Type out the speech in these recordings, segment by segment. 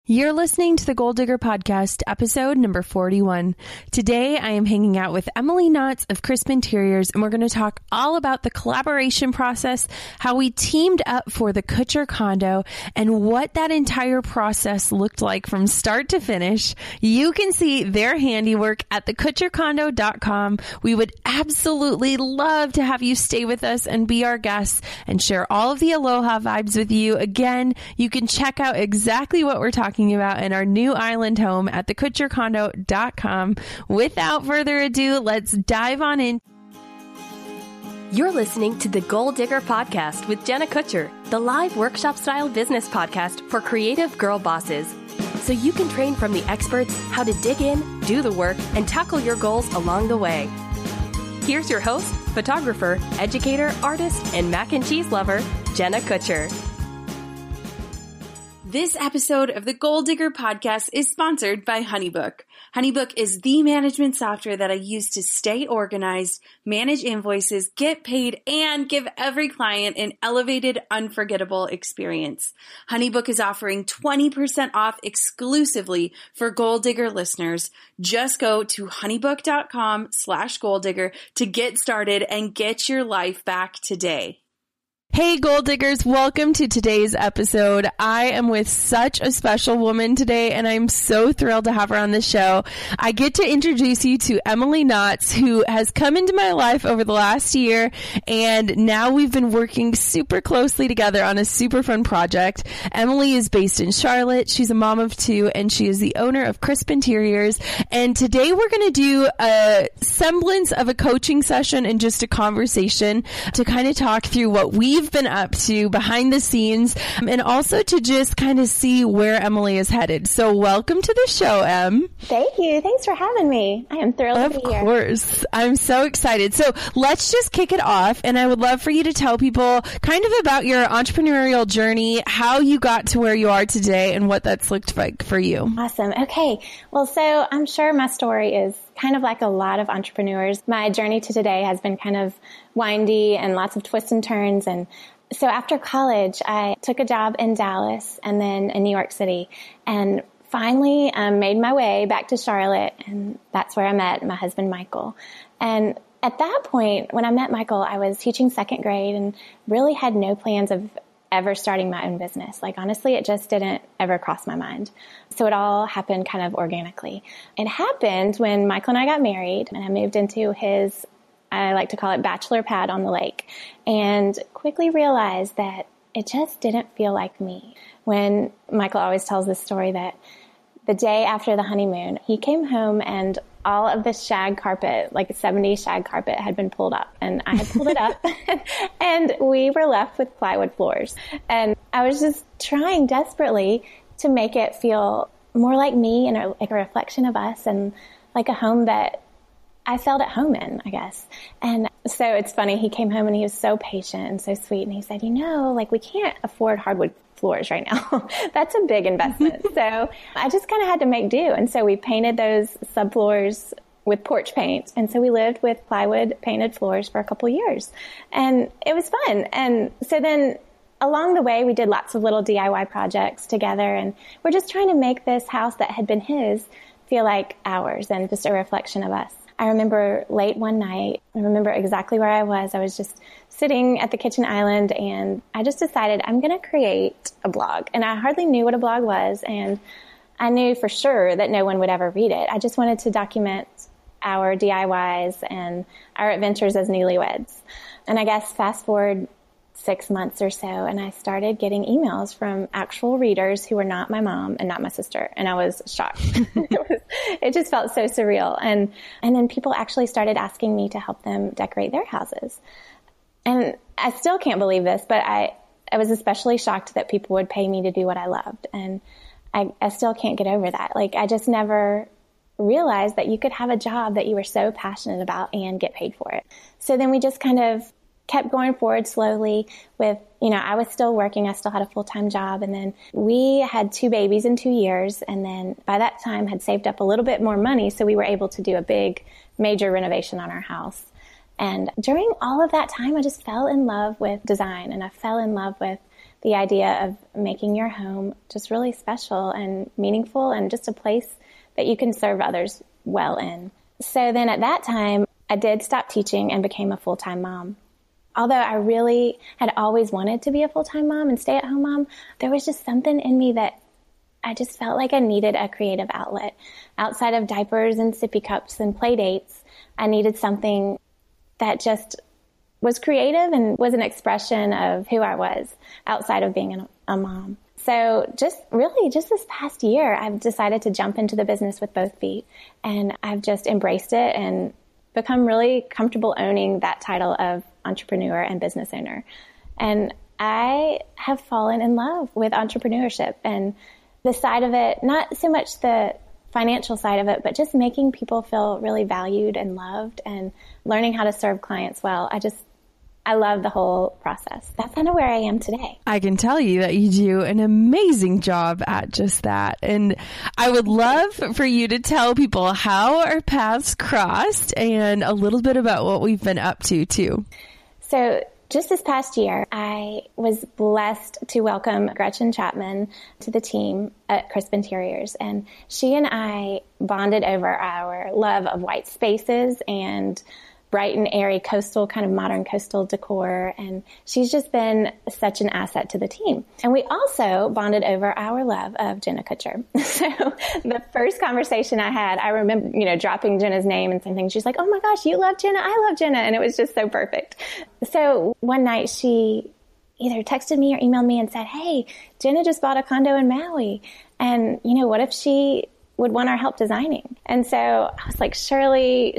You're listening to the Goal Digger Podcast, episode number 41. Today, I am hanging out with Emily Knotts of Crisp Interiors, and we're going to talk all about the collaboration process, how we teamed up for the Kutcher condo, and what that entire process looked like from start to finish. You can see their handiwork at thekutchercondo.com. We would absolutely love to have you stay with us and be our guests and share all of the Aloha vibes with you. Again, you can check out exactly what we're talking about in our new island home at thekutchercondo.com. Without further ado, let's dive on in. You're listening to the Goal Digger Podcast with Jenna Kutcher, the live workshop-style business podcast for creative girl bosses. So you can train from the experts how to dig in, do the work, and tackle your goals along the way. Here's your host, photographer, educator, artist, and mac and cheese lover, Jenna Kutcher. This episode of the Goal Digger Podcast is sponsored by HoneyBook. HoneyBook is the management software that I use to stay organized, manage invoices, get paid, and give every client an elevated, unforgettable experience. HoneyBook is offering 20% off exclusively for Goal Digger listeners. Just go to honeybook.com/goaldigger to get started and get your life back today. Hey, Goal Diggers, welcome to today's episode. I am with such a special woman today, and I'm so thrilled to have her on the show. I get to introduce you to Emily Knotts, who has come into my life over the last year, and now we've been working super closely together on a super fun project. Emily is based in Charlotte. She's a mom of two, and she is the owner of Crisp Interiors. And today we're going to do a semblance of a coaching session and just a conversation to kind of talk through what we've been up to behind the scenes, and also to just kind of see where Emily is headed. So welcome to the show, Em. Thank you. Thanks for having me. I am thrilled to be here. Of course. I'm so excited. So let's just kick it off, and I would love for you to tell people kind of about your entrepreneurial journey, how you got to where you are today, and what that's looked like for you. Awesome. Okay. Well, so I'm sure my story is kind of like a lot of entrepreneurs. My journey to today has been kind of windy and lots of twists and turns. And so after college, I took a job in Dallas and then in New York City, and finally made my way back to Charlotte. And that's where I met my husband, Michael. And at that point, when I met Michael, I was teaching second grade and really had no plans of ever starting my own business. Like, honestly, it just didn't ever cross my mind. So it all happened kind of organically. It happened when Michael and I got married, and I moved into his, I like to call it, bachelor pad on the lake, and quickly realized that it just didn't feel like me. When Michael always tells this story that the day after the honeymoon, he came home and all of the shag carpet, like a 70s shag carpet, had been pulled up, and I had pulled it up and we were left with plywood floors. And I was just trying desperately to make it feel more like me and like a reflection of us, and like a home that I felt at home in, I guess. And so it's funny, he came home and he was so patient and so sweet. And he said, like, we can't afford hardwood floors right now. That's a big investment. So I just kind of had to make do. And so we painted those subfloors with porch paint. And so we lived with plywood painted floors for a couple years, and it was fun. And so then along the way, we did lots of little DIY projects together, and we're just trying to make this house that had been his feel like ours and just a reflection of us. I remember late one night, I remember exactly where I was. I was just sitting at the kitchen island, and I just decided I'm going to create a blog. And I hardly knew what a blog was, and I knew for sure that no one would ever read it. I just wanted to document our DIYs and our adventures as newlyweds. And I guess fast forward 6 months or so, and I started getting emails from actual readers who were not my mom and not my sister, and I was shocked. It just felt so surreal. And then people actually started asking me to help them decorate their houses. And I still can't believe this, but I was especially shocked that people would pay me to do what I loved. And I still can't get over that. Like, I just never realized that you could have a job that you were so passionate about and get paid for it. So then we just kind of kept going forward slowly with, I was still working. I still had a full-time job. And then we had 2 babies in 2 years. And then by that time had saved up a little bit more money. So we were able to do a big, major renovation on our house. And during all of that time, I just fell in love with design, and I fell in love with the idea of making your home just really special and meaningful and just a place that you can serve others well in. So then at that time, I did stop teaching and became a full-time mom. Although I really had always wanted to be a full-time mom and stay-at-home mom, there was just something in me that I just felt like I needed a creative outlet. Outside of diapers and sippy cups and play dates, I needed something that just was creative and was an expression of who I was outside of being a mom. So just this past year, I've decided to jump into the business with both feet, and I've just embraced it and become really comfortable owning that title of entrepreneur and business owner. And I have fallen in love with entrepreneurship and the side of it, not so much the financial side of it, but just making people feel really valued and loved and learning how to serve clients well. I love the whole process. That's kind of where I am today. I can tell you that you do an amazing job at just that. And I would love for you to tell people how our paths crossed and a little bit about what we've been up to too. So just this past year, I was blessed to welcome Gretchen Chapman to the team at Crisp Interiors. And she and I bonded over our love of white spaces and bright and airy coastal, kind of modern coastal decor. And she's just been such an asset to the team. And we also bonded over our love of Jenna Kutcher. So the first conversation I had, I remember, dropping Jenna's name and saying things. She's like, "Oh my gosh, you love Jenna. I love Jenna." And it was just so perfect. So one night she either texted me or emailed me and said, "Hey, Jenna just bought a condo in Maui. And what if she would want our help designing?" And so I was like, surely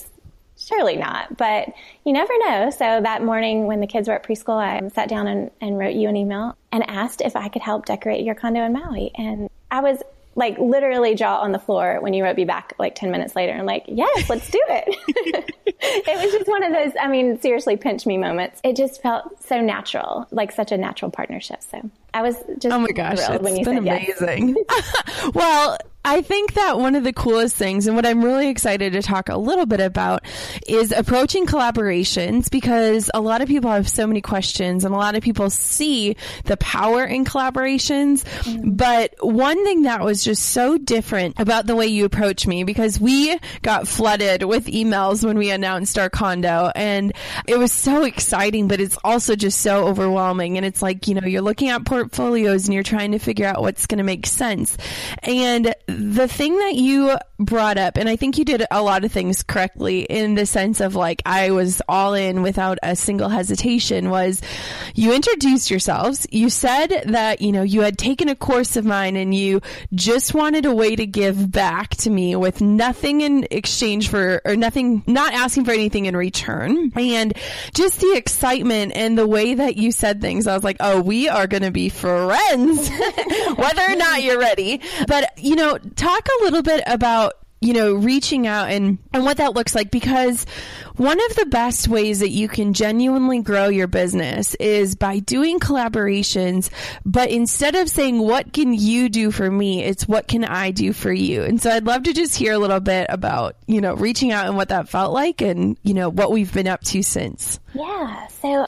not, but you never know. So that morning when the kids were at preschool, I sat down and wrote you an email and asked if I could help decorate your condo in Maui. And I was like literally jaw on the floor when you wrote me back like 10 minutes later and like, yes, let's do it. It was just one of those, seriously pinch me moments. It just felt so natural, like such a natural partnership. So I was just oh my gosh, thrilled when you said amazing. Yes. Well, I think that one of the coolest things, and what I'm really excited to talk a little bit about, is approaching collaborations, because a lot of people have so many questions and a lot of people see the power in collaborations. But one thing that was just so different about the way you approached me, because we got flooded with emails when we announced our condo, and it was so exciting, but it's also just so overwhelming. And it's like, you're looking at portfolios and you're trying to figure out what's going to make sense. And the thing that you brought up, and I think you did a lot of things correctly in the sense of like, I was all in without a single hesitation, was you introduced yourselves. You said that, you had taken a course of mine and you just wanted a way to give back to me with nothing in exchange for, or nothing, not asking for anything in return. And just the excitement and the way that you said things, I was like, oh, we are going to be friends, whether or not you're ready. But, talk a little bit about, reaching out and what that looks like, because one of the best ways that you can genuinely grow your business is by doing collaborations, but instead of saying, what can you do for me? It's what can I do for you? And so I'd love to just hear a little bit about, reaching out and what that felt like and, what we've been up to since. Yeah. So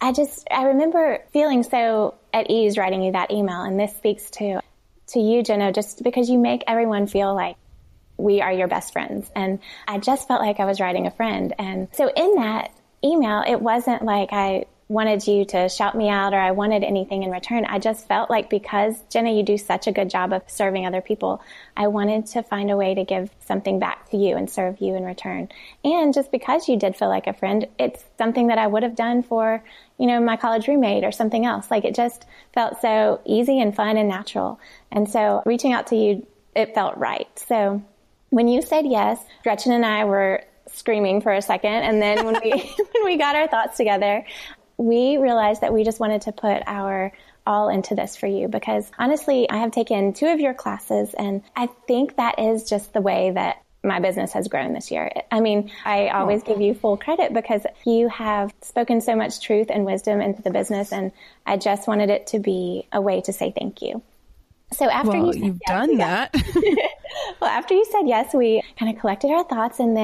I remember feeling so at ease writing you that email. And this speaks to you, Jenna, just because you make everyone feel like we are your best friends. And I just felt like I was writing a friend. And so in that email, it wasn't like I wanted you to shout me out or I wanted anything in return. I just felt like, because Jenna, you do such a good job of serving other people, I wanted to find a way to give something back to you and serve you in return. And just because you did feel like a friend, it's something that I would have done for, my college roommate or something else. Like, it just felt so easy and fun and natural. And so reaching out to you, it felt right. So when you said yes, Gretchen and I were screaming for a second. And then when we got our thoughts together, we realized that we just wanted to put our all into this for you, because honestly, I have taken 2 of your classes, and I think that is just the way that my business has grown this year. I always give you full credit because you have spoken so much truth and wisdom into the business, and I just wanted it to be a way to say thank you. So after you've done that. Well, after you said yes, we kind of collected our thoughts, and then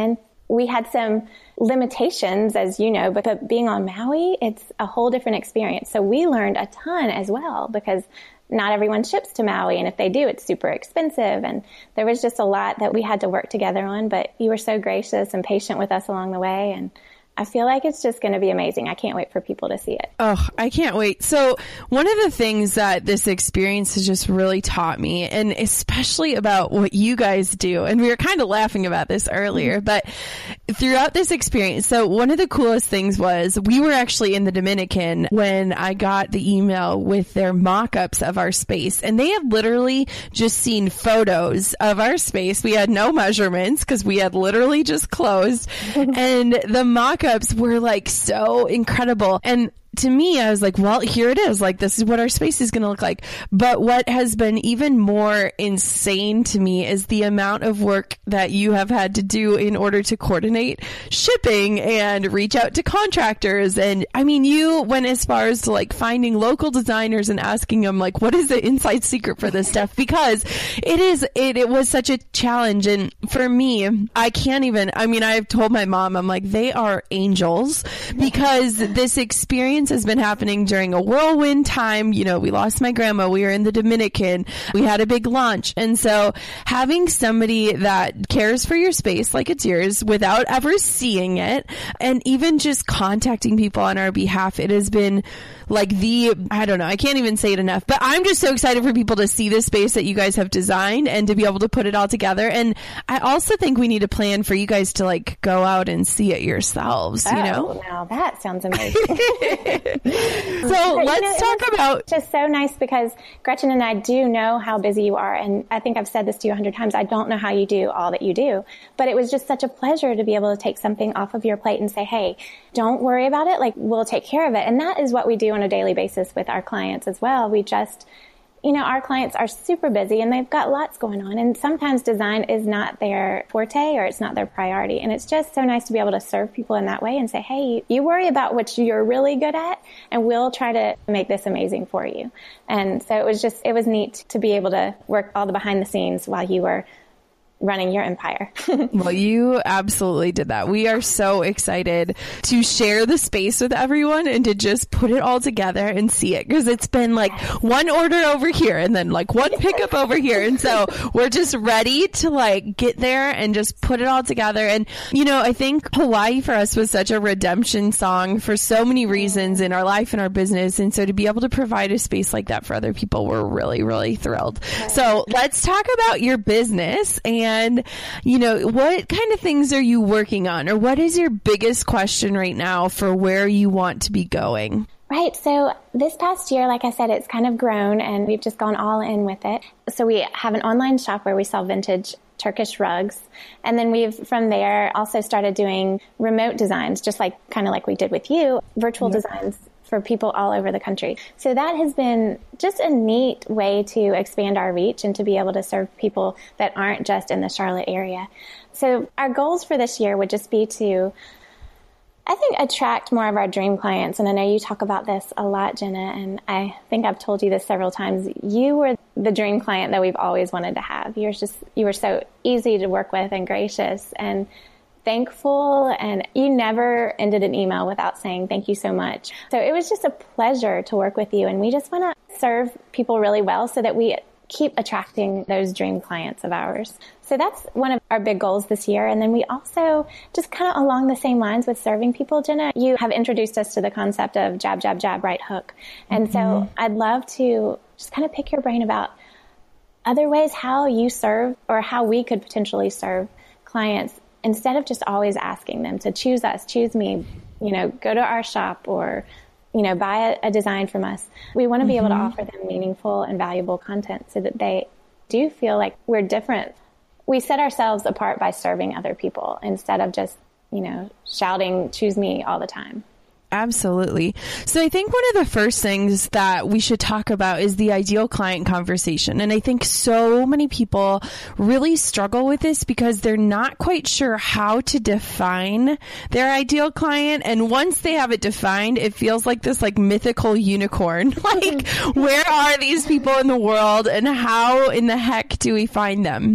we had some limitations, as you know, but being on Maui, it's a whole different experience. So we learned a ton as well, because not everyone ships to Maui. And if they do, it's super expensive. And there was just a lot that we had to work together on. But you were so gracious and patient with us along the way. And I feel like it's just going to be amazing. I can't wait for people to see it. Oh, I can't wait. So one of the things that this experience has just really taught me, and especially about what you guys do, and we were kind of laughing about this earlier, but throughout this experience, so one of the coolest things was we were actually in the Dominican when I got the email with their mock-ups of our space, and they had literally just seen photos of our space. We had no measurements because we had literally just closed, and the mock-ups were like so incredible. And to me, I was like, well, here it is. Like, this is what our space is going to look like. But what has been even more insane to me is the amount of work that you have had to do in order to coordinate shipping and reach out to contractors. And I mean, you went as far as to like finding local designers and asking them like, what is the inside secret for this stuff? Because it was such a challenge. And for me, I can't even, I mean, I've told my mom, I'm like, they are angels, because this experience has been happening during a whirlwind time. You know, we lost my grandma. We were in the Dominican. We had a big launch. And so having somebody that cares for your space like it's yours without ever seeing it, and even just contacting people on our behalf, it has been like I don't know, I can't even say it enough, but I'm just so excited for people to see this space that you guys have designed and to be able to put it all together. And I also think we need a plan for you guys to like go out and see it yourselves, you know? Now that sounds amazing. So let's talk about... Just so nice, because Gretchen and I do know how busy you are. And I think I've said this to you 100 times. I don't know how you do all that you do, but it was just such a pleasure to be able to take something off of your plate and say, hey, don't worry about it. Like, we'll take care of it. And that is what we do on a daily basis with our clients as well. We just, you know, our clients are super busy and they've got lots going on. And sometimes design is not their forte or it's not their priority. And it's just so nice to be able to serve people in that way and say, hey, you worry about what you're really good at and we'll try to make this amazing for you. And so it was neat to be able to work all the behind the scenes while you were running your empire. Well, you absolutely did that. We are so excited to share the space with everyone and to just put it all together and see it, because it's been like one order over here and then like one pickup over here. And so we're just ready to like get there and just put it all together. And, you know, I think Hawaii for us was such a redemption song for so many reasons in our life and our business. And so to be able to provide a space like that for other people, we're really, really thrilled. So let's talk about your business and, you know, what kind of things are you working on, or what is your biggest question right now for where you want to be going? Right. So this past year, like I said, it's kind of grown and we've just gone all in with it. So we have an online shop where we sell vintage Turkish rugs. And then we've, from there, also started doing remote designs, just like kind of like we did with you, virtual designs for people all over the country. So that has been just a neat way to expand our reach and to be able to serve people that aren't just in the Charlotte area. So our goals for this year would just be to, I think, attract more of our dream clients. And I know you talk about this a lot, Jenna, and I think I've told you this several times. You were the dream client that we've always wanted to have. You were so easy to work with and gracious and thankful, and you never ended an email without saying thank you so much. So it was just a pleasure to work with you, and we just want to serve people really well so that we keep attracting those dream clients of ours. So that's one of our big goals this year. And then we also, just kind of along the same lines with serving people, Jenna, you have introduced us to the concept of jab, jab, jab, right hook. And so I'd love to just kind of pick your brain about other ways how you serve, or how we could potentially serve clients, instead of just always asking them to choose us, choose me, you know, go to our shop, or, you know, buy a design from us. We want to be able to offer them meaningful and valuable content so that they do feel like we're different. We set ourselves apart by serving other people instead of just, you know, shouting, choose me all the time. Absolutely. So I think one of the first things that we should talk about is the ideal client conversation. And I think so many people really struggle with this because they're not quite sure how to define their ideal client. And once they have it defined, it feels like this like mythical unicorn. Like, where are these people in the world and how in the heck do we find them?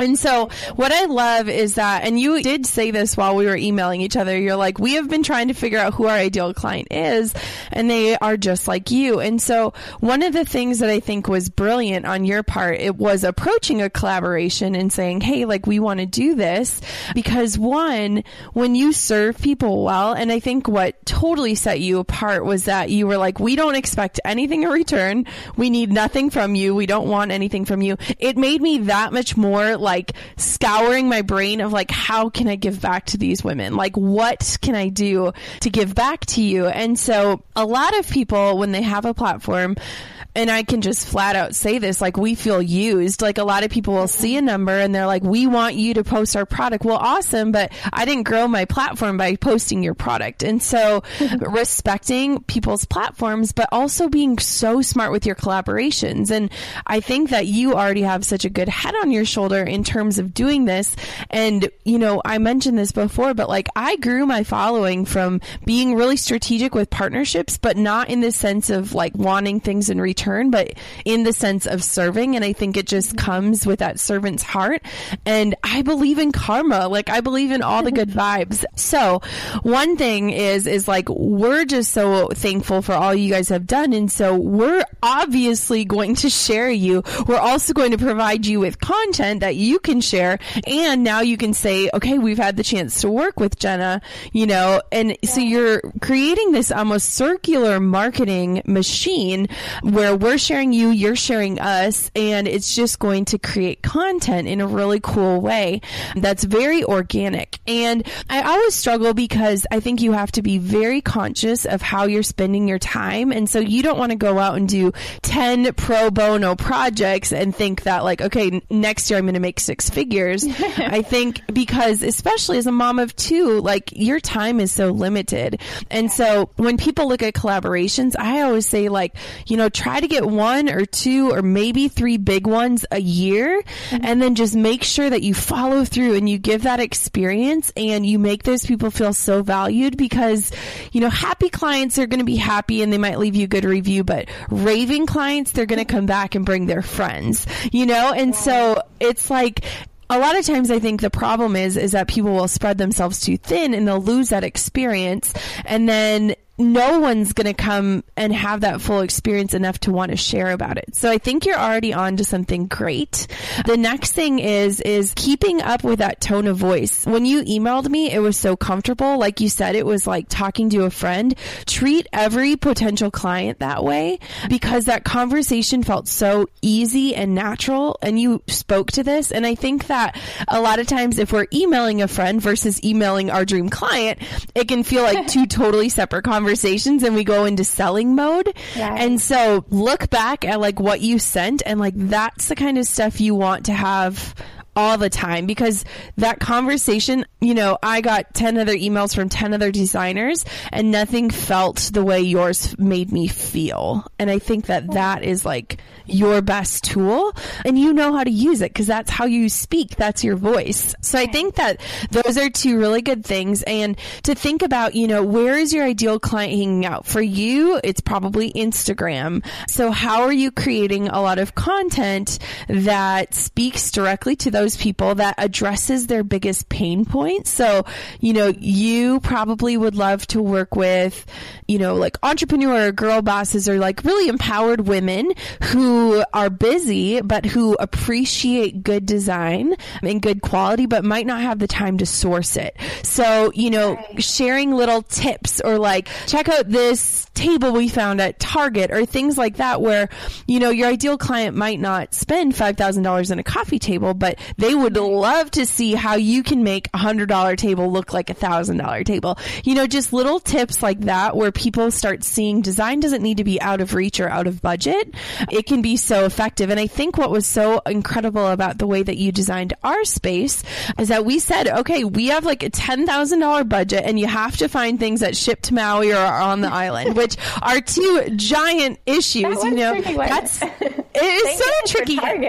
And so what I love is that, and you did say this while we were emailing each other, you're like, we have been trying to figure out who our ideal client is, and they are just like you. And so one of the things that I think was brilliant on your part, it was approaching a collaboration and saying, hey, like, we want to do this because one, when you serve people well, and I think what totally set you apart was that you were like, we don't expect anything in return. We need nothing from you. We don't want anything from you. It made me that much more like scouring my brain of like, how can I give back to these women? Like, what can I do to give back to you? And so a lot of people, when they have a platform, and I can just flat out say this, like, we feel used. Like, a lot of people will see a number and they're like, we want you to post our product. Well, awesome, but I didn't grow my platform by posting your product. And so respecting people's platforms, but also being so smart with your collaborations. And I think that you already have such a good head on your shoulder in terms of doing this. And, you know, I mentioned this before, but like, I grew my following from being really strategic with partnerships, but not in the sense of like wanting things in return, but in the sense of serving. And I think it just comes with that servant's heart. And I believe in karma. Like, I believe in all the good vibes. So one thing is like, we're just so thankful for all you guys have done. And so we're obviously going to share you. We're also going to provide you with content that you can share. And now you can say, okay, we've had the chance to work with Jenna, you know, and so you're creating this almost circular marketing machine where we're sharing you, you're sharing us, and it's just going to create content in a really cool way that's very organic. And I always struggle because I think you have to be very conscious of how you're spending your time. And so you don't want to go out and do 10 pro bono projects and think that like, okay, next year I'm going to make 6 figures. I think because especially as a mom of 2, like your time is so limited. And so when people look at collaborations, I always say like, you know, try to get 1 or 2 or maybe 3 big ones a year, and then just make sure that you follow through and you give that experience and you make those people feel so valued, because, you know, happy clients are going to be happy and they might leave you a good review, but raving clients, they're going to come back and bring their friends, you know? And so it's like, a lot of times I think the problem is that people will spread themselves too thin and they'll lose that experience, and then no one's going to come and have that full experience enough to want to share about it. So I think you're already on to something great. The next thing is keeping up with that tone of voice. When you emailed me, it was so comfortable. Like you said, it was like talking to a friend. Treat every potential client that way, because that conversation felt so easy and natural, and you spoke to this. And I think that a lot of times if we're emailing a friend versus emailing our dream client, it can feel like 2 totally separate conversations, and we go into selling mode. Right. And so look back at like what you sent, and like that's the kind of stuff you want to have all the time, because that conversation, you know, I got 10 other emails from 10 other designers and nothing felt the way yours made me feel. And I think that that is like your best tool, and you know how to use it because that's how you speak. That's your voice. So I think that those are 2 really good things. And to think about, you know, where is your ideal client hanging out? For you, it's probably Instagram. So how are you creating a lot of content that speaks directly to those people, that addresses their biggest pain points? So, you know, you probably would love to work with, you know, like entrepreneur or girl bosses, or like really empowered women who are busy, but who appreciate good design and good quality, but might not have the time to source it. So, you know, sharing little tips, or like, check out this table we found at Target, or things like that, where, you know, your ideal client might not spend $5,000 on a coffee table, but they would love to see how you can make a $100 table look like a $1,000 table. You know, just little tips like that, where people start seeing design doesn't need to be out of reach or out of budget. It can be so effective. And I think what was so incredible about the way that you designed our space is that we said, okay, we have like a $10,000 budget, and you have to find things that ship to Maui or are on the island, which are 2 giant issues. You know, it is so tricky.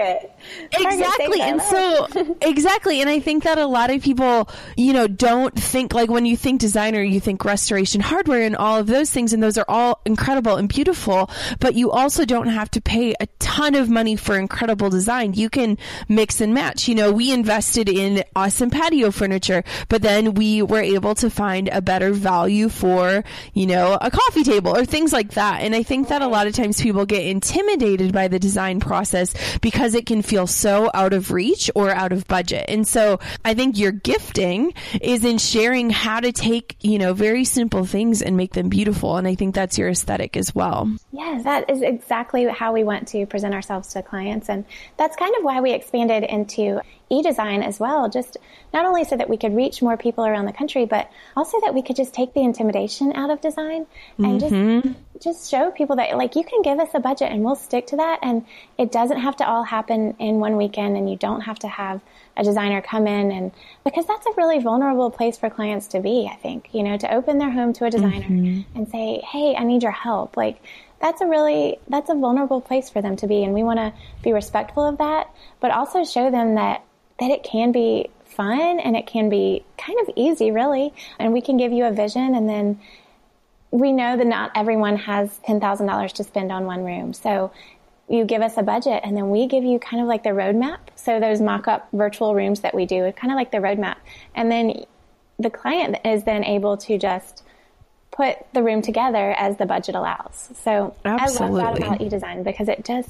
Exactly. And so, exactly. And I think that a lot of people, don't think, like, when you think designer, you think restoration hardware and all of those things. And those are all incredible and beautiful, but you also don't have to pay a ton of money for incredible design. You can mix and match. We invested in awesome patio furniture, but then we were able to find a better value for, a coffee table or things like that. And I think that a lot of times people get intimidated by the design process because it can feel so out of reach or out of budget. And so I think your gifting is in sharing how to take, very simple things and make them beautiful. And I think that's your aesthetic as well. Yes, that is exactly how we want to present ourselves to clients. And that's kind of why we expanded into e-design as well, just not only so that we could reach more people around the country, but also that we could just take the intimidation out of design and just show people that, like, you can give us a budget and we'll stick to that. And it doesn't have to all happen in one weekend, and you don't have to have a designer come in, and because that's a really vulnerable place for clients to be, I think, to open their home to a designer and say, hey, I need your help. Like, that's a vulnerable place for them to be. And we want to be respectful of that, but also show them that it can be fun and it can be kind of easy, really. And we can give you a vision, and then we know that not everyone has $10,000 to spend on one room. So you give us a budget, and then we give you kind of like the roadmap. So those mock-up virtual rooms that we do, it's kind of like the roadmap. And then the client is then able to just put the room together as the budget allows. So absolutely. I love that about eDesign, because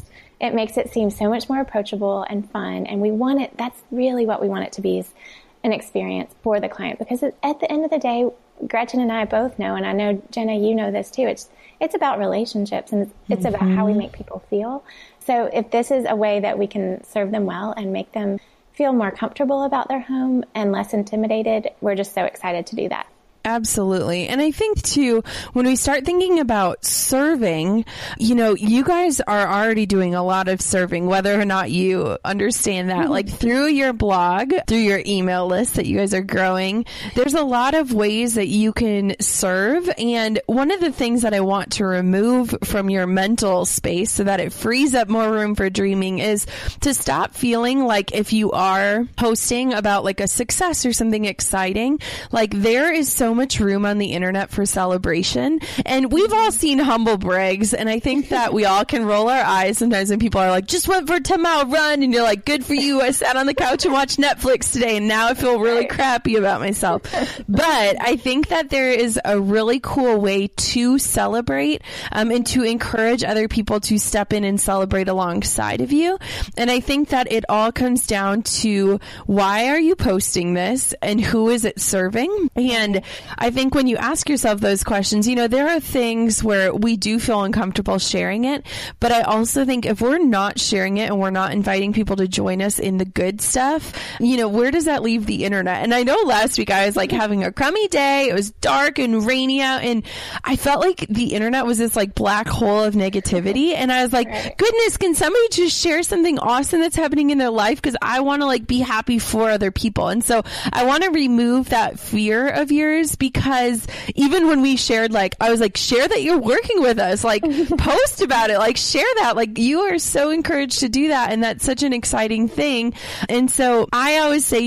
it makes it seem so much more approachable and fun. And that's really what we want it to be, is an experience for the client. Because at the end of the day, Gretchen and I both know, and I know, Jenna, you know this too, it's about relationships, and it's about how we make people feel. So if this is a way that we can serve them well and make them feel more comfortable about their home and less intimidated, we're just so excited to do that. Absolutely. And I think too, when we start thinking about serving, you guys are already doing a lot of serving, whether or not you understand that, like through your blog, through your email list that you guys are growing, there's a lot of ways that you can serve. And one of the things that I want to remove from your mental space so that it frees up more room for dreaming is to stop feeling like if you are posting about like a success or something exciting, like there is so much room on the internet for celebration. And we've all seen humble brags. And I think that we all can roll our eyes sometimes when people are like, just went for a 10-mile run. And you're like, good for you. I sat on the couch and watched Netflix today, and now I feel really crappy about myself. But I think that there is a really cool way to celebrate and to encourage other people to step in and celebrate alongside of you. And I think that it all comes down to, why are you posting this and who is it serving? And I think when you ask yourself those questions, there are things where we do feel uncomfortable sharing it. But I also think if we're not sharing it and we're not inviting people to join us in the good stuff, where does that leave the internet? And I know last week I was like having a crummy day. It was dark and rainy out, and I felt like the internet was this like black hole of negativity. And I was like, goodness, can somebody just share something awesome that's happening in their life? Because I want to like be happy for other people. And so I want to remove that fear of yours, because even when we shared, like, I was like, share that you're working with us, like post about it, like share that, like you are so encouraged to do that. And that's such an exciting thing. And so I always say,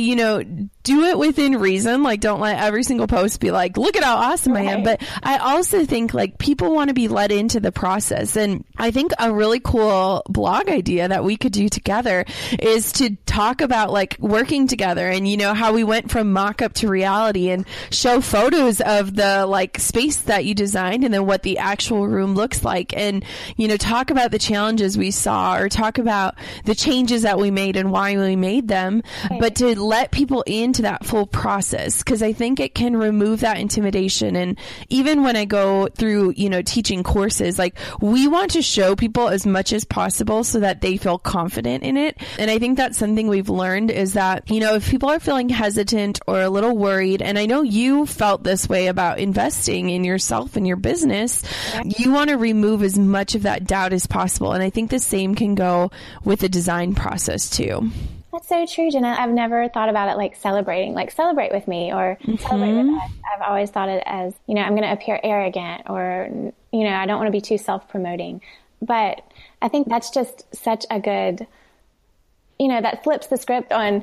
do it within reason. Like, don't let every single post be like, look at how awesome I am. But I also think like people want to be led into the process. And I think a really cool blog idea that we could do together is to talk about like working together and, how we went from mock-up to reality, and show photos of the like space that you designed and then what the actual room looks like. And, talk about the challenges we saw, or talk about the changes that we made and why we made them, but to let people into that full process. Cause I think it can remove that intimidation. And even when I go through, teaching courses, like we want to show people as much as possible so that they feel confident in it. And I think that's something we've learned, is that, if people are feeling hesitant or a little worried, and I know you felt this way about investing in yourself and your business, you want to remove as much of that doubt as possible. And I think the same can go with the design process too. That's so true, Jenna. I've never thought about it like celebrating, like celebrate with me or celebrate with us. I've always thought it as, I'm going to appear arrogant, or, I don't want to be too self-promoting. But I think that's just such a good that flips the script on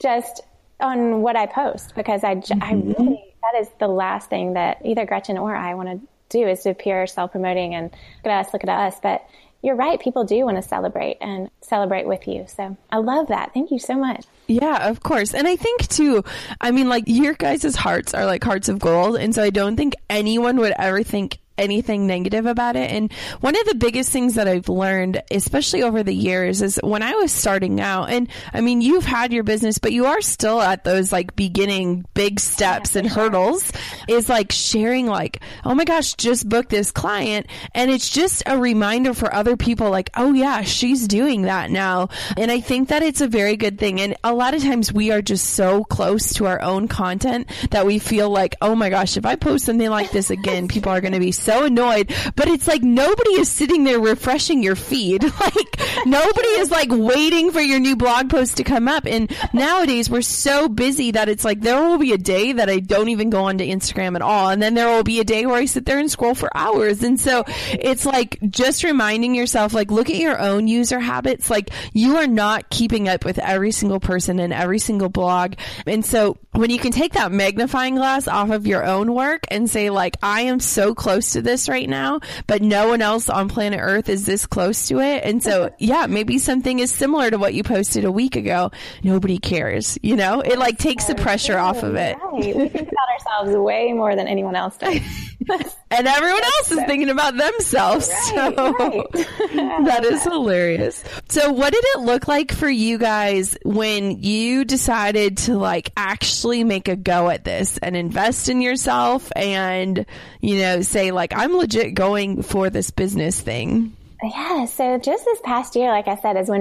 what I post, because I really, that is the last thing that either Gretchen or I want to do, is to appear self-promoting and look at us. But you're right. People do want to celebrate and celebrate with you. So I love that. Thank you so much. Yeah, of course. And I think too, I mean, like, your guys' hearts are like hearts of gold. And so I don't think anyone would ever think anything negative about it. And one of the biggest things that I've learned, especially over the years, is when I was starting out, and I mean, you've had your business, but you are still at those like beginning big steps and hurdles, is like sharing like, oh my gosh, just booked this client. And it's just a reminder for other people like, oh yeah, she's doing that now. And I think that it's a very good thing. And a lot of times we are just so close to our own content that we feel like, oh my gosh, if I post something like this again, people are going to be so annoyed. But it's like nobody is sitting there refreshing your feed. Like nobody is like waiting for your new blog post to come up. And nowadays we're so busy that it's like there will be a day that I don't even go onto Instagram at all. And then there will be a day where I sit there and scroll for hours. And so it's like just reminding yourself, like, look at your own user habits. Like, you are not keeping up with every single person and every single blog. And so when you can take that magnifying glass off of your own work and say, like, I am so close to this right now, but no one else on planet Earth is this close to it. And so, yeah, maybe something is similar to what you posted a week ago. Nobody cares, it like takes the pressure off of it. Right. We think about ourselves way more than anyone else does. And everyone else is thinking about themselves. Right. That is hilarious. So what did it look like for you guys when you decided to like actually make a go at this and invest in yourself and, say like, I'm legit going for this business thing? Yeah. So just this past year, like I said, is when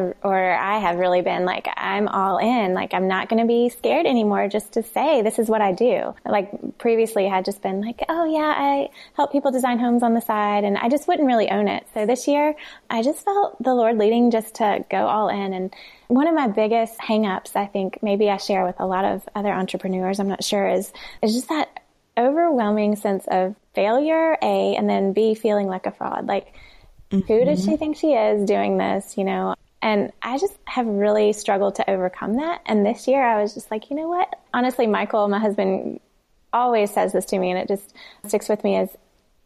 I have really been like, I'm all in. Like, I'm not going to be scared anymore just to say, this is what I do. Like previously I had just been like, oh yeah, I help people design homes on the side, and I just wouldn't really own it. So this year I just felt the Lord leading just to go all in. And one of my biggest hangups, I think maybe I share with a lot of other entrepreneurs, I'm not sure, is just that overwhelming sense of failure, A, and then B, feeling like a fraud. Like, who does she think she is doing this, And I just have really struggled to overcome that. And this year I was just like, you know what? Honestly, Michael, my husband, always says this to me, and it just sticks with me, is,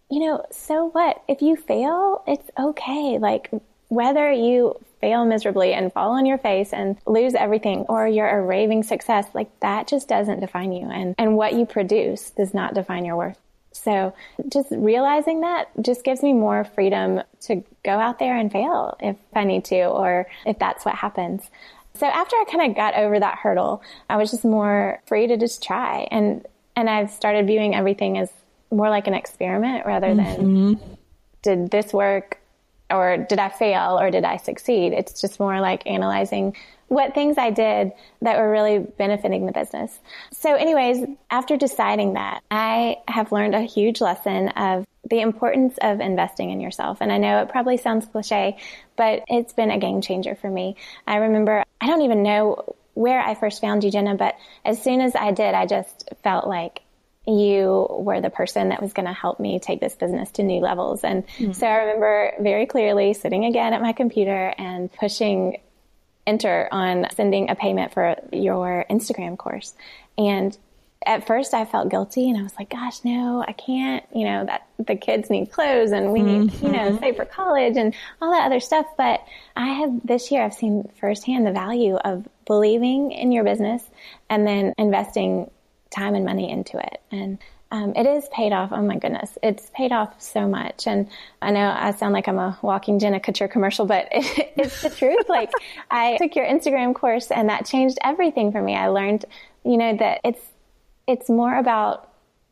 so what? If you fail, it's okay. Like, whether you fail miserably and fall on your face and lose everything, or you're a raving success, like, that just doesn't define you. And what you produce does not define your worth. So just realizing that just gives me more freedom to go out there and fail if I need to, or if that's what happens. So after I kind of got over that hurdle, I was just more free to just try. And I've started viewing everything as more like an experiment rather than did this work, or did I fail, or did I succeed? It's just more like analyzing what things I did that were really benefiting the business. So anyways, after deciding that, I have learned a huge lesson of the importance of investing in yourself. And I know it probably sounds cliche, but it's been a game changer for me. I remember, I don't even know where I first found you, Jenna, but as soon as I did, I just felt like you were the person that was going to help me take this business to new levels. And so I remember very clearly sitting again at my computer and pushing enter on sending a payment for your Instagram course. And at first I felt guilty, and I was like, gosh, no, I can't, that the kids need clothes and we need, save for college and all that other stuff. But this year I've seen firsthand the value of believing in your business and then investing time and money into it. And it is paid off. Oh my goodness. It's paid off so much. And I know I sound like I'm a walking Jenna Kutcher commercial, but it's the truth. Like, I took your Instagram course and that changed everything for me. I learned, that it's more about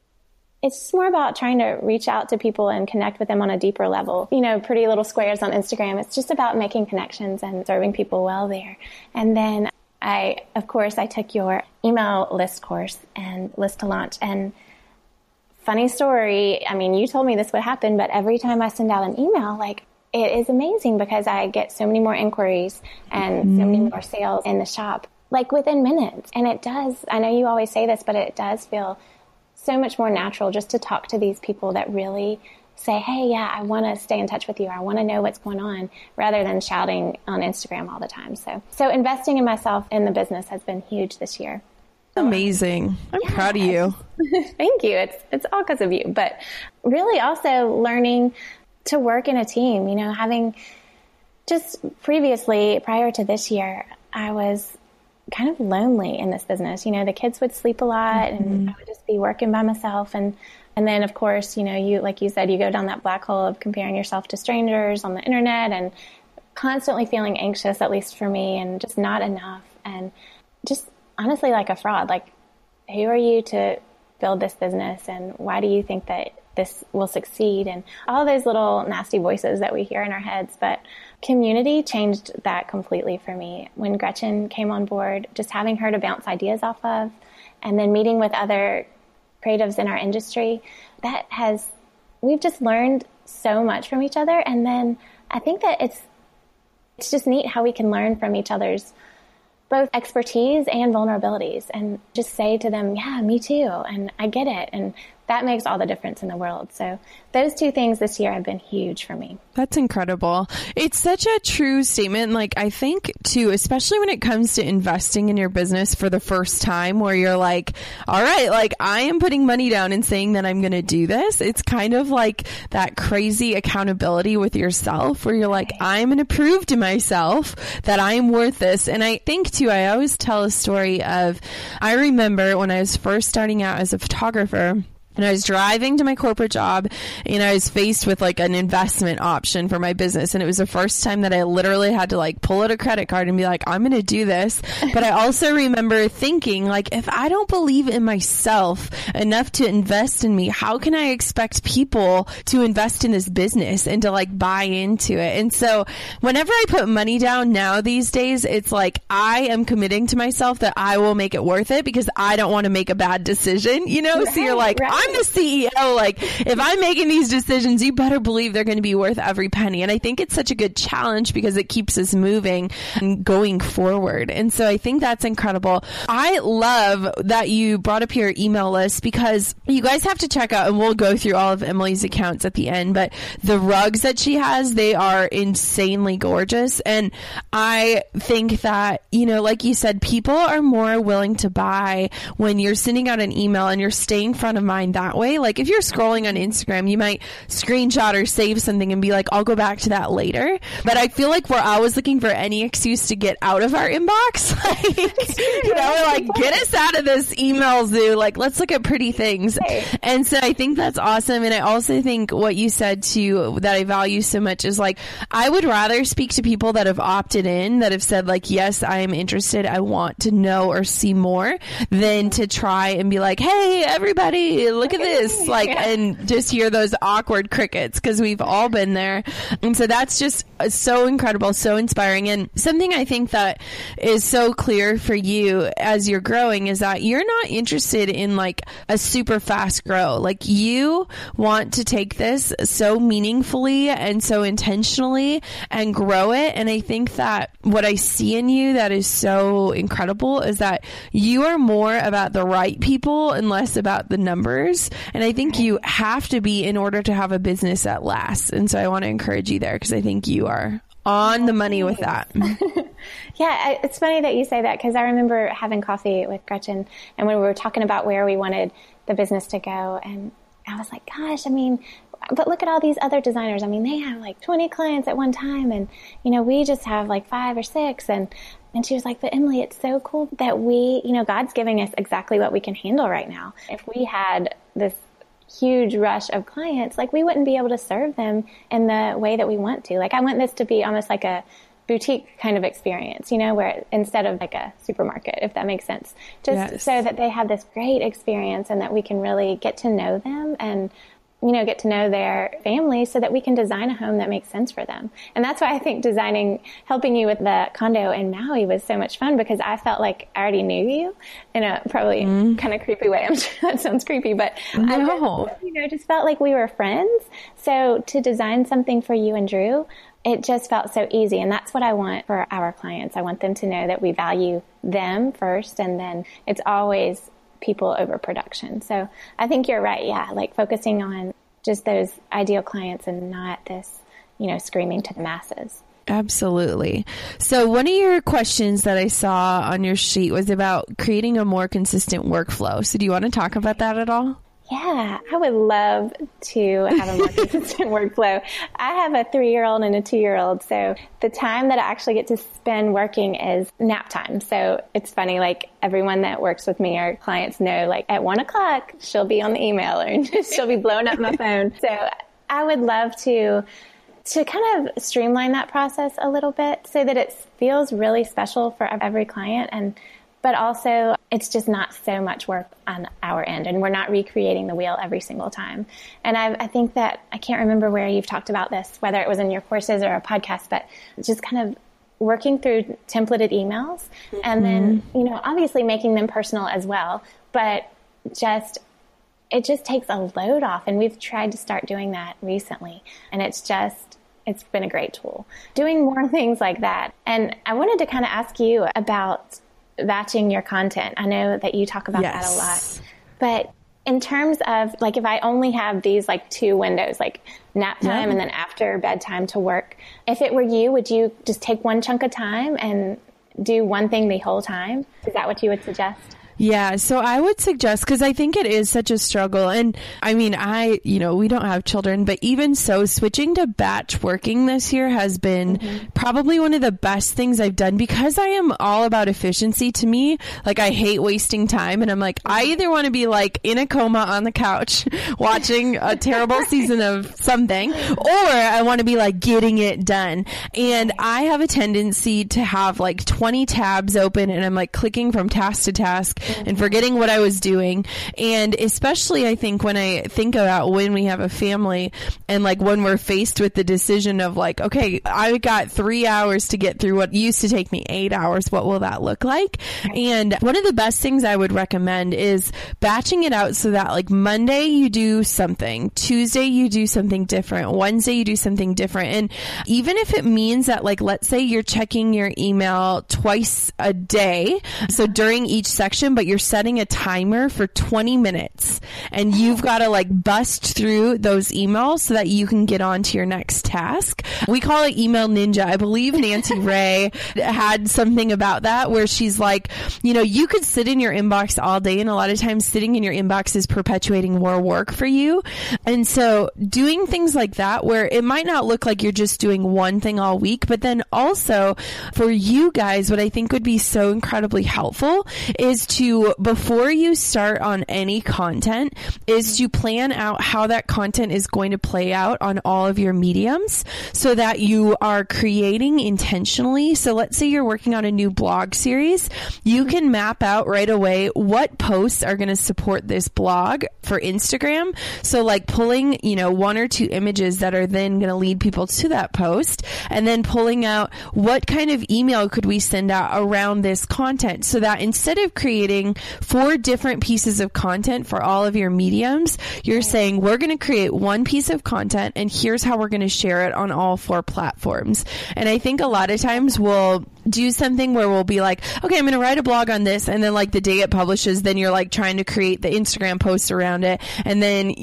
trying to reach out to people and connect with them on a deeper level. Pretty little squares on Instagram. It's just about making connections and serving people well there. And then I took your email list course and List to Launch. And funny story, I mean, you told me this would happen, but every time I send out an email, like, it is amazing because I get so many more inquiries and so many more sales in the shop, like within minutes. And it does, I know you always say this, but it does feel so much more natural just to talk to these people that really say, hey, yeah, I want to stay in touch with you. I want to know what's going on, rather than shouting on Instagram all the time. So investing in myself in the business has been huge this year. Amazing. I'm proud of you. Thank you. It's all because of you, but really also learning to work in a team, having just previously, prior to this year, I was kind of lonely in this business. The kids would sleep a lot and I would just be working by myself. And then of course, you, like you said, you go down that black hole of comparing yourself to strangers on the internet and constantly feeling anxious, at least for me, and just not enough. And just honestly, like a fraud, like, who are you to build this business? And why do you think that this will succeed? And all those little nasty voices that we hear in our heads. But community changed that completely for me. When Gretchen came on board, just having her to bounce ideas off of, and then meeting with other creatives in our industry, we've just learned so much from each other. And then I think that it's just neat how we can learn from each other's both expertise and vulnerabilities, and just say to them, yeah, me too. And I get it. And that makes all the difference in the world. So those two things this year have been huge for me. That's incredible. It's such a true statement. Like, I think too, especially when it comes to investing in your business for the first time, where you're like, all right, like, I am putting money down and saying that I'm going to do this. It's kind of like that crazy accountability with yourself where you're like, I'm going to prove to myself that I am worth this. And I think too, I always tell a story of, I remember when I was first starting out as a photographer, and I was driving to my corporate job and I was faced with like an investment option for my business. And it was the first time that I literally had to like pull out a credit card and be like, I'm going to do this. But I also remember thinking, like, if I don't believe in myself enough to invest in me, how can I expect people to invest in this business and to like buy into it? And so whenever I put money down now these days, it's like, I am committing to myself that I will make it worth it because I don't want to make a bad decision, Right, so you're like, right. I'm the CEO. Like, if I'm making these decisions, you better believe they're going to be worth every penny. And I think it's such a good challenge because it keeps us moving and going forward. And so I think that's incredible. I love that you brought up your email list, because you guys have to check out, and we'll go through all of Emily's accounts at the end, but the rugs that she has, they are insanely gorgeous. And I think that, like you said, people are more willing to buy when you're sending out an email and you're staying front of mind that way. Like, if you're scrolling on Instagram, you might screenshot or save something and be like, I'll go back to that later. But I feel like we're always looking for any excuse to get out of our inbox. We're like, get us out of this email zoo. Like, let's look at pretty things. And so I think that's awesome. And I also think what you said too, that I value so much, is like, I would rather speak to people that have opted in, that have said like, yes, I am interested, I want to know or see more, than to try and be like, hey, everybody, look at this, like, and just hear those awkward crickets, because we've all been there. And so that's just so incredible, so inspiring. And something I think that is so clear for you as you're growing is that you're not interested in like a super fast grow. Like, you want to take this so meaningfully and so intentionally and grow it. And I think that what I see in you that is so incredible is that you are more about the right people and less about the numbers. And I think you have to be in order to have a business that lasts. And so I want to encourage you there, because I think you are on the money with that. Yeah, it's funny that you say that, because I remember having coffee with Gretchen, and when we were talking about where we wanted the business to go, and I was like, gosh, but look at all these other designers. They have like 20 clients at one time, and, we just have like 5 or 6. And she was like, but Emily, it's so cool that God's giving us exactly what we can handle right now. If we had this huge rush of clients, like, we wouldn't be able to serve them in the way that we want to. Like, I want this to be almost like a boutique kind of experience, where instead of like a supermarket, if that makes sense, just so that they have this great experience and that we can really get to know them and, get to know their family, so that we can design a home that makes sense for them. And that's why I think helping you with the condo in Maui was so much fun, because I felt like I already knew you in a probably kind of creepy way. I'm sure that sounds creepy, but no. I just felt like we were friends. So to design something for you and Drew, it just felt so easy. And that's what I want for our clients. I want them to know that we value them first, and then it's always people over production. So I think you're right. Yeah. Like, focusing on just those ideal clients and not this, screaming to the masses. Absolutely. So one of your questions that I saw on your sheet was about creating a more consistent workflow. So do you want to talk about that at all? Yeah, I would love to have a more consistent workflow. I have a 3-year-old and a 2-year-old, so the time that I actually get to spend working is nap time. So it's funny, like everyone that works with me, our clients know, like at 1:00, she'll be on the email or she'll be blowing up my phone. So I would love to kind of streamline that process a little bit so that it feels really special for every client, but also it's just not so much work on our end, and we're not recreating the wheel every single time. And I think that, I can't remember where you've talked about this, whether it was in your courses or a podcast, but just kind of working through templated emails and then, obviously making them personal as well, but it just takes a load off. And we've tried to start doing that recently, and it's been a great tool. Doing more things like that. And I wanted to kind of ask you about batching your content. I know that you talk about that a lot, but in terms of like, if I only have these like 2 windows, like nap time and then after bedtime to work, if it were you, would you just take one chunk of time and do one thing the whole time? Is that what you would suggest? Yeah. So I would suggest, because I think it is such a struggle. And I mean, we don't have children, but even so, switching to batch working this year has been probably one of the best things I've done, because I am all about efficiency. To me, like, I hate wasting time. And I'm like, I either want to be like in a coma on the couch watching a terrible season of something, or I want to be like getting it done. And I have a tendency to have like 20 tabs open, and I'm like clicking from task to task and forgetting what I was doing. And especially, I think, when I think about when we have a family and like when we're faced with the decision of like, okay, I got 3 hours to get through what used to take me 8 hours. What will that look like? And one of the best things I would recommend is batching it out so that like Monday you do something, Tuesday you do something different, Wednesday you do something different. And even if it means that, like, let's say you're checking your email twice a day, so during each section, but you're setting a timer for 20 minutes and you've got to like bust through those emails so that you can get on to your next task. We call it Email Ninja. I believe Nancy Ray had something about that, where she's like, you could sit in your inbox all day, and a lot of times sitting in your inbox is perpetuating more work for you. And so doing things like that, where it might not look like you're just doing one thing all week, but then also for you guys, what I think would be so incredibly helpful is to, before you start on any content, is to plan out how that content is going to play out on all of your mediums so that you are creating intentionally. So let's say you're working on a new blog series, you can map out right away what posts are going to support this blog for Instagram. So like pulling, 1 or 2 images that are then going to lead people to that post, and then pulling out what kind of email could we send out around this content, so that instead of creating 4 different pieces of content for all of your mediums, you're saying, we're going to create one piece of content and here's how we're going to share it on all 4 platforms. And I think a lot of times we'll do something where we'll be like, okay, I'm going to write a blog on this. And then like the day it publishes, then you're like trying to create the Instagram post around it. And then,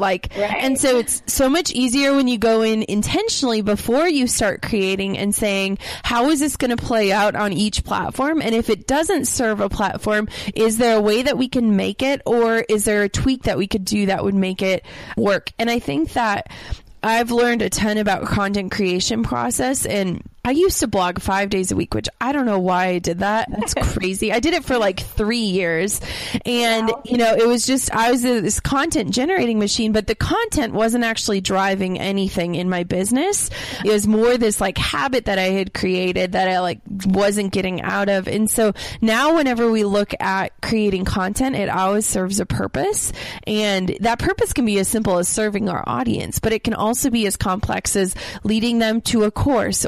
and so it's so much easier when you go in intentionally before you start creating and saying, how is this going to play out on each platform? And if it doesn't serve a platform, is there a way that we can make it, or is there a tweak that we could do that would make it work? And I think that I've learned a ton about content creation process, and I used to blog 5 days a week, which I don't know why I did that. That's crazy. I did it for like 3 years. And, it was just, I was this content generating machine, but the content wasn't actually driving anything in my business. It was more this like habit that I had created that I like wasn't getting out of. And so now whenever we look at creating content, it always serves a purpose. And that purpose can be as simple as serving our audience, but it can also be as complex as leading them to a course or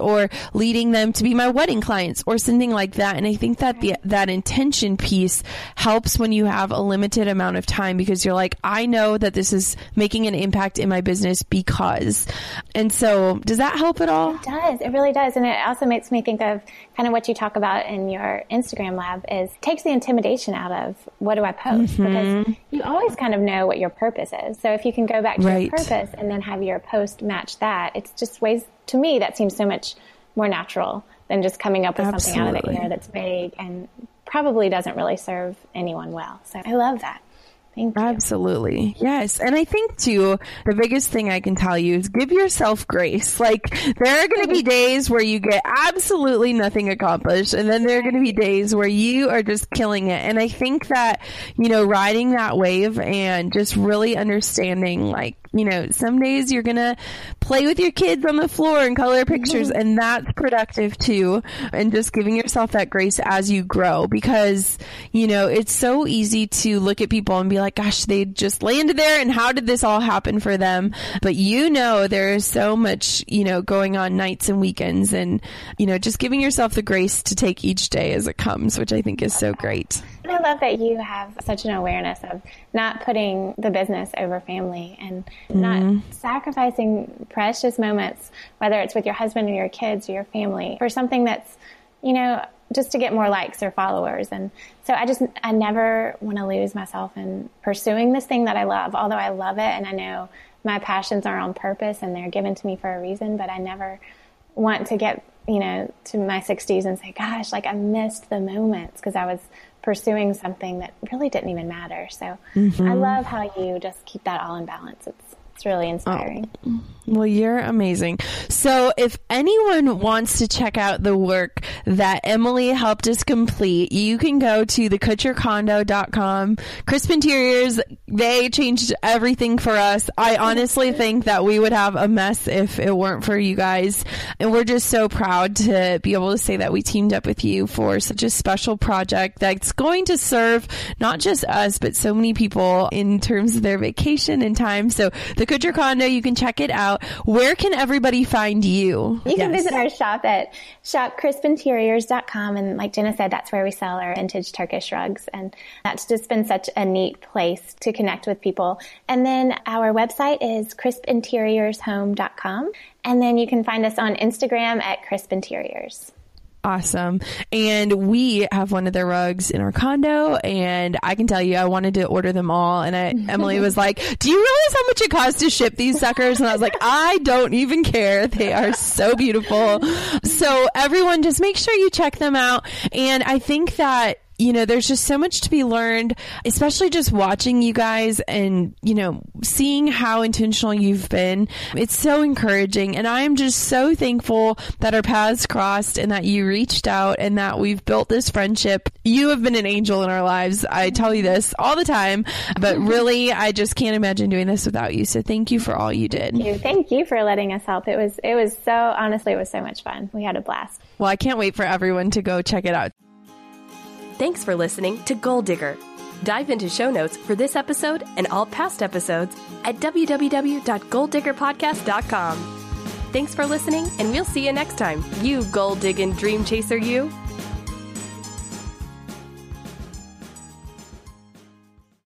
leading them to be my wedding clients or something like that. And I think that that intention piece helps when you have a limited amount of time, because you're like, I know that this is making an impact in my business because. And so does that help at all? It does. It really does. And it also makes me think of kind of what you talk about in your Instagram lab is takes the intimidation out of what do I post? Because you always kind of know what your purpose is. So if you can go back to your purpose and then have your post match that, it's just ways, to me, that seems so much more natural than just coming up with something out of the air that's vague and probably doesn't really serve anyone well. So I love that. Thank you. Absolutely. Yes. And I think too, the biggest thing I can tell you is give yourself grace. Like there are going to be days where you get absolutely nothing accomplished. And then there are going to be days where you are just killing it. And I think that, you know, riding that wave and just really understanding, like, you know, some days you're going to play with your kids on the floor and color pictures, and that's productive too. And just giving yourself that grace as you grow, because, you know, it's so easy to look at people and be like, gosh, they just landed there and how did this all happen for them? But you know, there is so much, you know, going on nights and weekends, and, you know, just giving yourself the grace to take each day as it comes, which I think is so great. And I love that you have such an awareness of not putting the business over family and not sacrificing precious moments, whether it's with your husband or your kids or your family, for something that's, you know, just to get more likes or followers. And so I never want to lose myself in pursuing this thing that I love, although I love it. And I know my passions are on purpose and they're given to me for a reason, but I never want to get, you know, to my 60s and say, gosh, like I missed the moments because I was pursuing something that really didn't even matter. So I love how you just keep that all in balance. It's really inspiring. Oh. Well, you're amazing. So if anyone wants to check out the work that Emily helped us complete, you can go to thekutchercondo.com. Crisp Interiors, they changed everything for us. I honestly think that we would have a mess if it weren't for you guys. And we're just so proud to be able to say that we teamed up with you for such a special project that's going to serve not just us, but so many people in terms of their vacation and time. So the Kutcher Condo, you can check it out. Where can everybody find you? You can visit our shop at shopcrispinteriors.com. And like Jenna said, that's where we sell our vintage Turkish rugs. And that's just been such a neat place to connect with people. And then our website is crispinteriorshome.com. And then you can find us on Instagram at Crisp Interiors. Awesome. And we have one of their rugs in our condo, and I can tell you, I wanted to order them all. And Emily was like, do you realize how much it costs to ship these suckers? And I was like, I don't even care. They are so beautiful. So everyone, just make sure you check them out. And I think that, you know, there's just so much to be learned, especially just watching you guys and, you know, seeing how intentional you've been. It's so encouraging. And I'm just so thankful that our paths crossed and that you reached out and that we've built this friendship. You have been an angel in our lives. I tell you this all the time, but really, I just can't imagine doing this without you. So thank you for all you did. Thank you for letting us help. It was so, honestly, it was so much fun. We had a blast. Well, I can't wait for everyone to go check it out. Thanks for listening to Goal Digger. Dive into show notes for this episode and all past episodes at www.goaldiggerpodcast.com. Thanks for listening, and we'll see you next time. You goal-digging dream chaser, you.